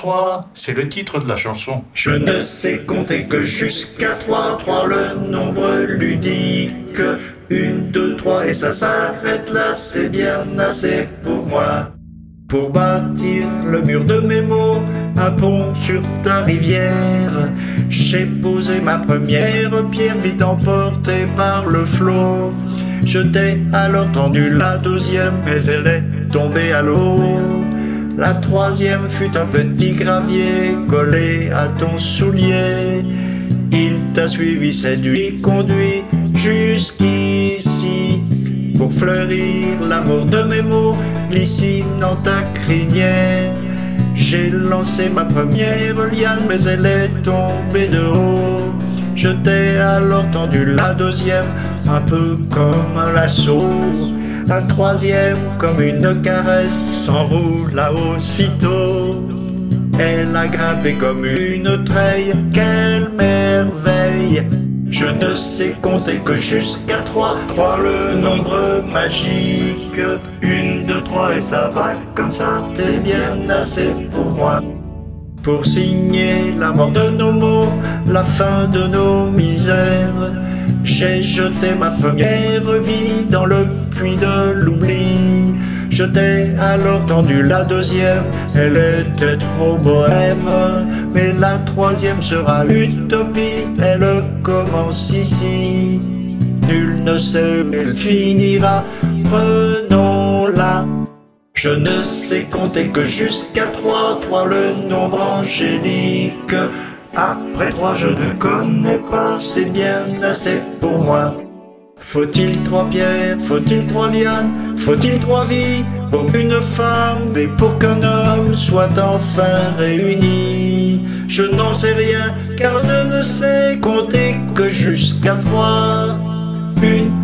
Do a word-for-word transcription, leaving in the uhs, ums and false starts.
trois, c'est le titre de la chanson. Je ne sais compter que jusqu'à trois, trois le nombre ludique. Une, deux, trois et ça s'arrête là, c'est bien assez pour moi. Pour bâtir le mur de mes mots, un pont sur ta rivière, j'ai posé ma première pierre, vite emportée par le flot. Je t'ai alors tendu la deuxième, mais elle est tombée à l'eau. La troisième fut un petit gravier collé à ton soulier. Il t'a suivi, séduit, conduit jusqu'ici. Pour fleurir l'amour de mes mots, glycine dans ta crinière. J'ai lancé ma première liane, mais elle est tombée de haut. Je t'ai alors tendu la deuxième, un peu comme un lasso. La troisième, comme une caresse, s'enroula aussitôt. Elle a grimpé comme une treille, quelle merveille! Je ne sais compter que jusqu'à trois, trois le nombre magique. Une, deux, trois et ça va comme ça, t'es bien assez pour moi. Pour signer la mort de nos mots, la fin de nos misères, j'ai jeté ma première vie dans le puits de l'oubli. Je t'ai alors tendu la deuxième, elle était trop bohème. Mais la troisième sera l'utopie, elle commence ici. Nul ne sait où elle finira, prenons-la. Je ne sais compter que jusqu'à trois, trois le nombre angélique. Après trois je ne connais pas, c'est bien assez pour moi. Faut-il trois pierres, faut-il trois lianes, faut-il trois vies pour une femme et pour qu'un homme soit enfin réuni? Je n'en sais rien car je ne sais compter que jusqu'à trois. Une